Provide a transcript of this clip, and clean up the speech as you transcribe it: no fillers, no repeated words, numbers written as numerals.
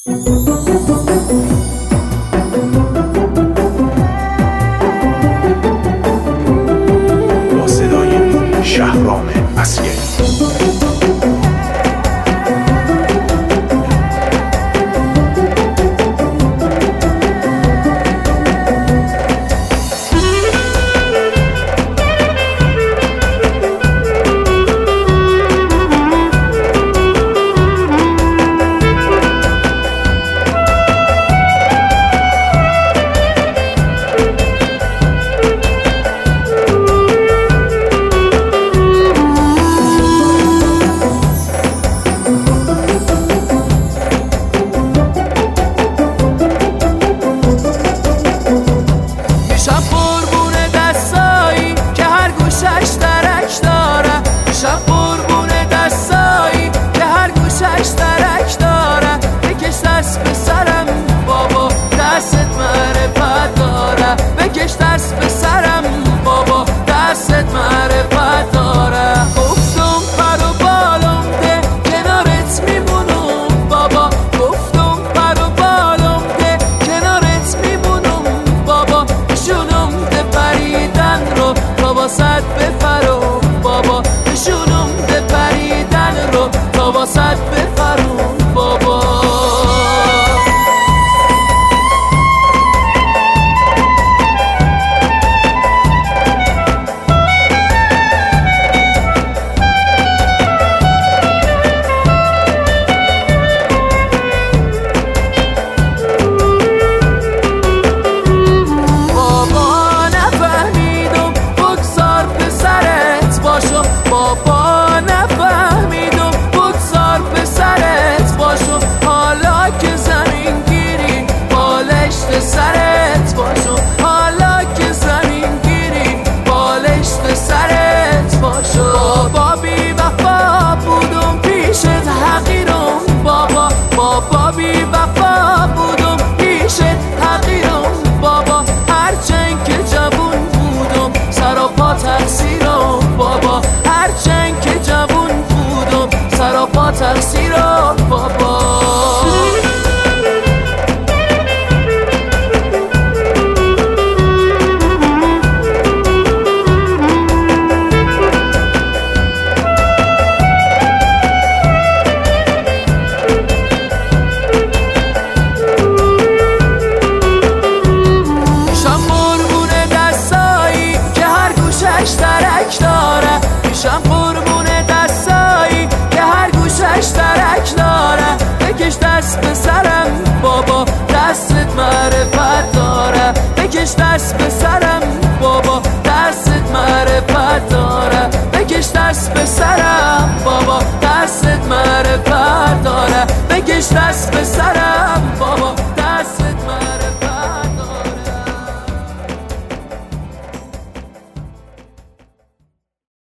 با صدای شهرام اسگری. بکش دست به سرم بابا، دستت معرفت داره. گفتم پر و بالم ده کنارت میمونم بابا، گفتم پر و بالم ده کنارت میمونم بابا. نشونم ده پریدن رو تا واسط بفرم بابا، نشونم ده پریدن رو تا واسط بفرم بابا. بابا نفهمیدم بگذار به سرت باشم، حالا که زمین گیری بالشت سرت باشم، حالا که زمین گیری بالشت سرت باشم. بابا بی وفا بودم پیشت حقیرم بابا، بابا بی وفا بودم پیشت حقیرم بابا. هرچند که جوون بودم سر و پا تقصیرم بابا، هرچند که جوون بودم سر و پا تقصیرم بابا. ترک داره، میشم قربون دستایی که هر گوشش ترک داره. بکش دست به سرم بابا، دستت معرفت داره. بکش دست به سرم بابا، دستت معرفت داره. بکش دست به سرم بابا، دستت معرفت داره. بکش دست به سرم